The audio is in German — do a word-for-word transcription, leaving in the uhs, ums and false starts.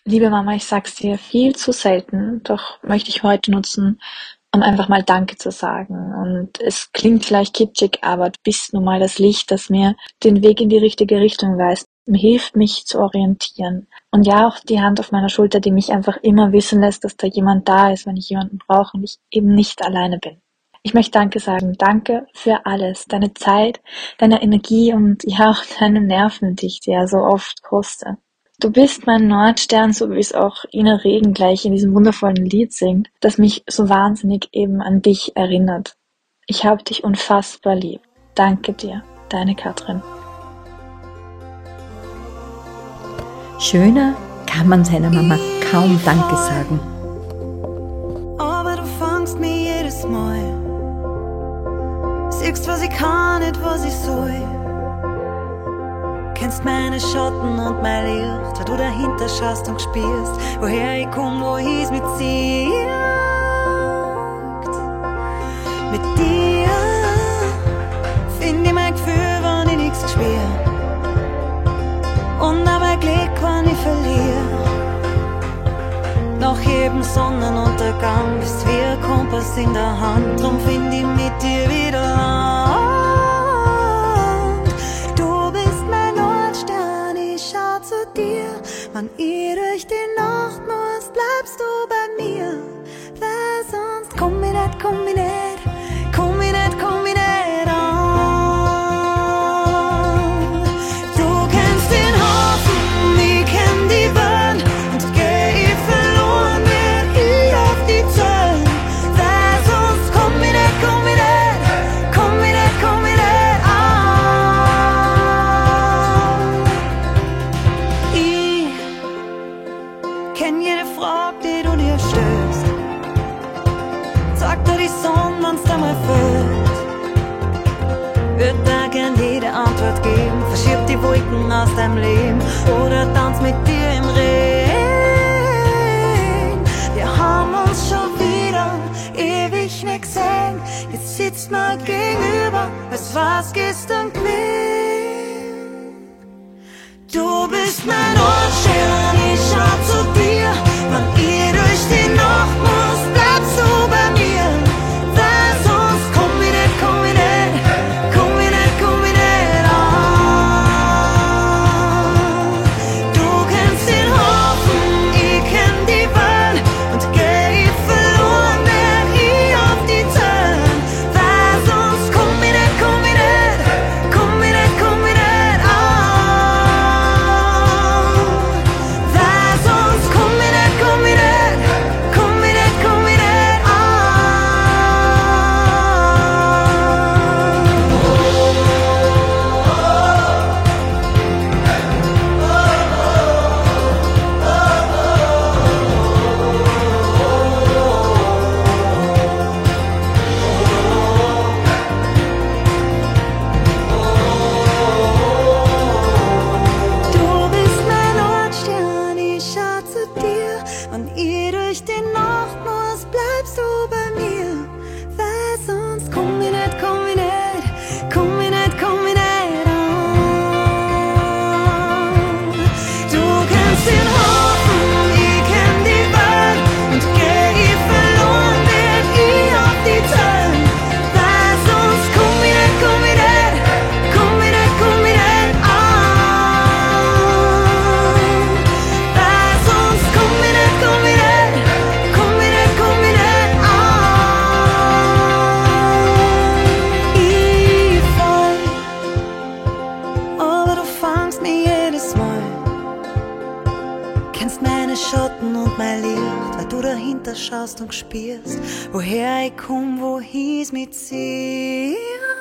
Liebe Mama, ich sag's dir viel zu selten, doch möchte ich heute nutzen, um einfach mal Danke zu sagen. Und es klingt vielleicht kitschig, aber du bist nun mal das Licht, das mir den Weg in die richtige Richtung weist, mir hilft, mich zu orientieren. Und ja, auch die Hand auf meiner Schulter, die mich einfach immer wissen lässt, dass da jemand da ist, wenn ich jemanden brauche und ich eben nicht alleine bin. Ich möchte Danke sagen. Danke für alles. Deine Zeit, deine Energie und ja auch deine Nerven, die ich dir ja so oft koste. Du bist mein Nordstern, so wie es auch Ina Regen gleich in diesem wundervollen Lied singt, das mich so wahnsinnig eben an dich erinnert. Ich habe dich unfassbar lieb. Danke dir, deine Katrin. Schöner kann man seiner Mama kaum Danke sagen. Aber du fangst mich jedes Mal. Siehst, was ich kann, nicht was ich soll. Kennst meine Schatten und mein Licht, weil du dahinter schaust und spürst, woher ich komm, wo ich's mit zieht. Mit dir find ich mein Gefühl, wenn ich nichts spür. Und auch mein Glück, wenn ich verliere. Nach jedem Sonnenuntergang bist wie ein Kompass in der Hand, drum find ich mit dir wieder Land. Du bist mein Nordstern, ich schau zu dir. Wenn ich durch die Nacht muss, bleibst du bei mir. Weil sonst komm ich nicht, komm ich nicht, komm ich nicht, komm ich nicht an. Du kennst den Hafen, ich kenn die Welt, und geh ich verloren, wenn ich auf die Zellen. Weil sonst komm ich nicht, komm ich nicht, komm ich nicht, komm ich nicht an. Ich kenn jede Frage, die du dir stellst. Sag dir die Sonne, wenn's dir mal fällt. Würd dir gern jede Antwort geben. Verschieb die Wolken aus deinem Leben oder tanz mit dir im Regen. Wir haben uns schon wieder ewig nicht gesehen. Jetzt sitzt man gegenüber, als war's gestern gewesen. Du bist mein Nordstern, ich schau zu dir. Wenn ich durch die Nacht muss, bleibst du bei mir. Weil sonst komm ich nicht, komm ich nicht, komm ich nicht, komm ich nicht an. Du kennst den Hafen, ich kenn die Welt, und geh ich verloren, wenn ich auf die Zellen. Weil sonst komm ich nicht, komm ich nicht, komm ich nicht, komm ich nicht an. Weil sonst komm ich nicht, komm ich nicht, komm ich nicht, komm ich nicht an. Du bist mein Nordstern, ich schau zu dir. Wenn ich durch die Nacht muss, bleibst du bei mir. Weil sonst komm ich nicht, komm ich nicht, komm ich nicht, komm ich nicht an. Du kennst den Hafen, ich kenn die Welt, und geh ich verloren, wenn ich auf die Zellen. Weil sonst komm ich nicht, komm ich nicht, komm ich nicht, komm ich nicht an. Weil sonst komm ich nicht, komm ich nicht, komm ich nicht, komm ich nicht an. Ich fall, aber du fangst mich jedes Mal. Kennst meine Schatten und mein Licht, weil du dahinter schaust und spürst, woher ich komm, wo ich's mit zieht.